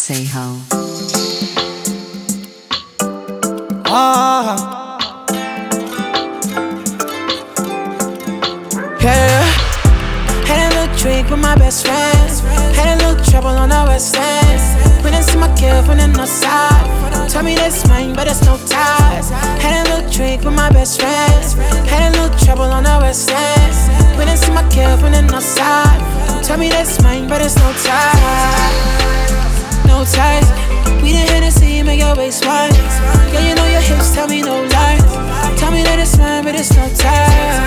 Seho. Yeah. Had a little drink with my best friends. Had a little trouble on the west end. Went and see my kid from the north side. Told me that's mine, but it's no ties. Had a little drink with my best friends. Had a little trouble on the west end. Went and see my kid from the north side. Told me that's mine, but it's no ties. No ties. We didn't Hennessy, make your waist wide. Yeah, you know your hips, tell me no lie. Tell me that it's mine, but it's no ties.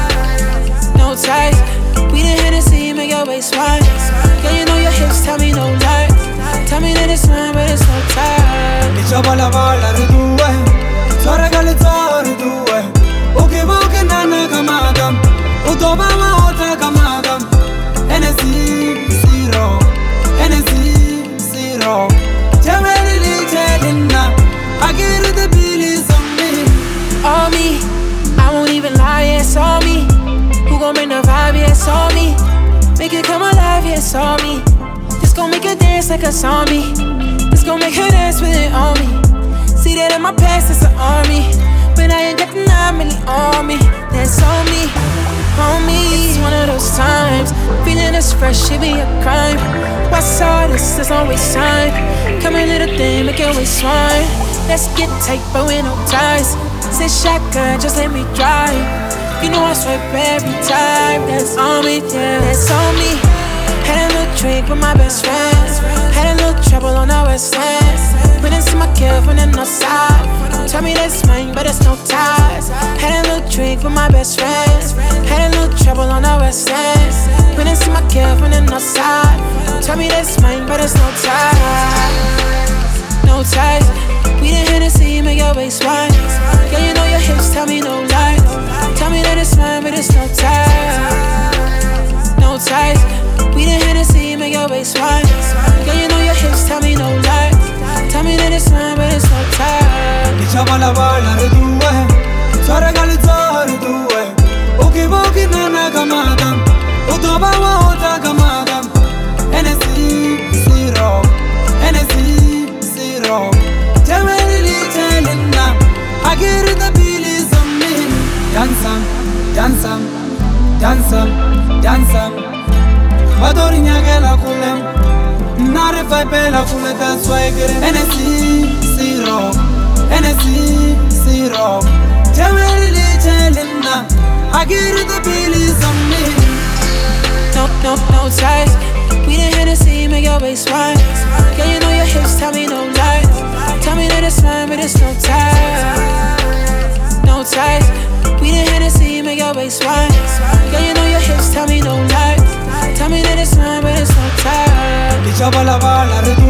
No ties. We didn't Hennessy, make your waist wide. Yeah, you know your hips, tell me no lie. Tell me that it's mine, but it's no ties. Dice balla balla ridue, sora galizza ridue. Oke boke nana kamadam, utoba ma ota kamadam. Hennessy zero, Hennessy zero. Jameli li chelina, I get the billies on me. All me, I won't even lie, yeah, it's all me. Who gon' bring the vibe, yeah, it's all me. Make it come alive, yeah, it's all me. This gon' make her dance like a zombie. This gon' make her dance with it on me. See that in my past, it's an army. But I ain't got the 9 million on me. That's on me, on me. It's one of those times. Feeling this fresh, it be a crime. What's all this? There's no waste time. Come a little thing, make your waist swine. Let's get tight, but with no ties. Sit shotgun, just let me drive. You know I swipe every time. That's on me, yeah, that's on me. Had a little drink with my best friends. Had a little trouble on the west end. Went and see my kid from the north side. Tell me that's mine, but it's no ties. Had a little drink with my best friends. Had a little trouble on the west end. Went and see my kid from the north side. Tell me that's mine, but it's no ties. No ties. We didn't Hennessy, make your waist wide. Yeah, you know your hips, tell me no lie. Tell me that it's mine, but it's no ties. No ties. We didn't Hennessy, make your waist wide. Yeah, you know your hips, tell me no lie. Tell me that it's mine, but it's no ties. Dice balla balla ridue, sora galizza ridue. Oke boke nana kamadam, utoba ma ota kamadam. Hennessy zero, Hennessy zero. Jameli li chelina, I get the billies on me. Dansam, dansam, dansam, dansam. Vadori nyagela kulem, nare fai bella kule that's why I get Hennessy zero, Hennessy zero. Jameli li chelina, I get the billies on me. No ties. We didn't Hennessy, make your waist wide. Yeah, you know your hips, tell me no lie. Tell me that it's mine, but it's no ties. No ties. We didn't Hennessy, make your waist wide. Yeah, you know your hips, tell me no lie. Tell me that it's mine, but it's no ties. Dice balla balla